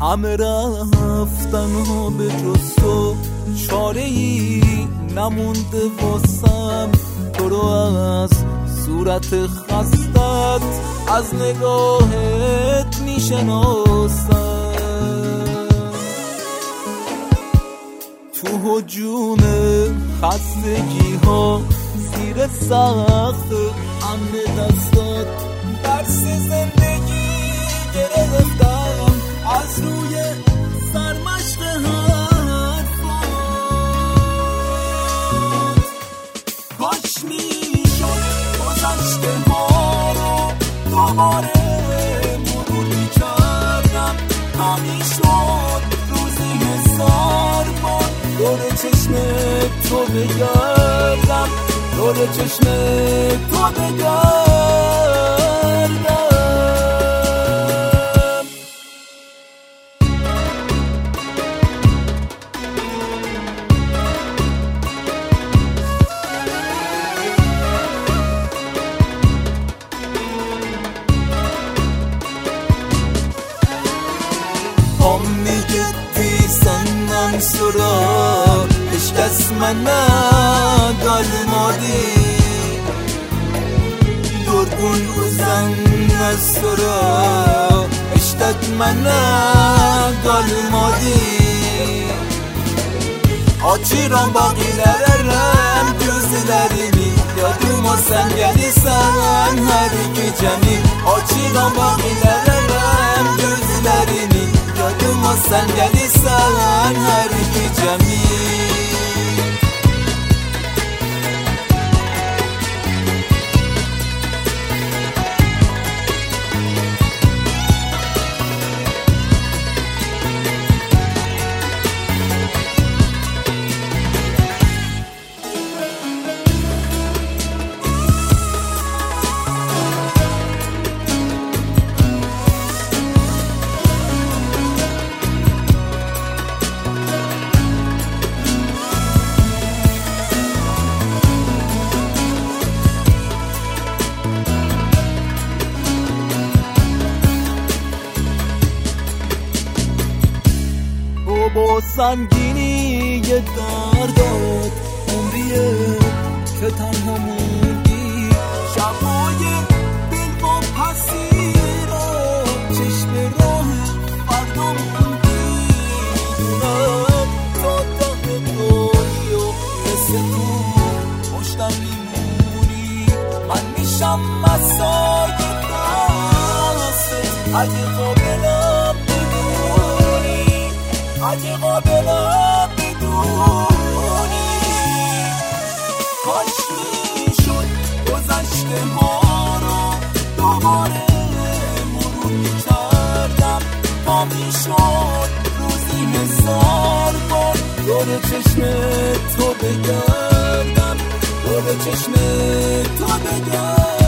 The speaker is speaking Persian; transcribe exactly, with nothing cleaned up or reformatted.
همه رفتن ها به جز تو، چاره ای نمونده واسم تو رو از صورت خستت از نگاهت میشناسم. تو هجوم خستگی ها زیر سخت امن دستات درس زندگی گرفتم از روی سرمشق حرفات. کاش میشد گذشته ها رو دوباره مرور میکردم، نمیشد روزی هزار بار دور چشم تو بگردم، دور چشم تو بگردم. Sura ishqas mana galmadi durgun uzan sura ishqat mana galmadi açıram bagilerim gözlerimi yadıma sen gelirsen her gecemi açıram bagilerim gözlerimi yadıma sen gelirsen her gecemi. با سنگینی دردات عمریه که تنها موندی، شبای دل با پسیرا چشم راه فردا موندی. میدونم تا ته دنیا مثل تو پشتم میمونی، من میشم مسای دستت اگه قابلم اگه قابلم بدونی. کاش میشد گذشته ها رو دوباره مرور میکردم، تا میشد روزی هزار بار دور چشم تو بگردم، دور چشم تو بگردم.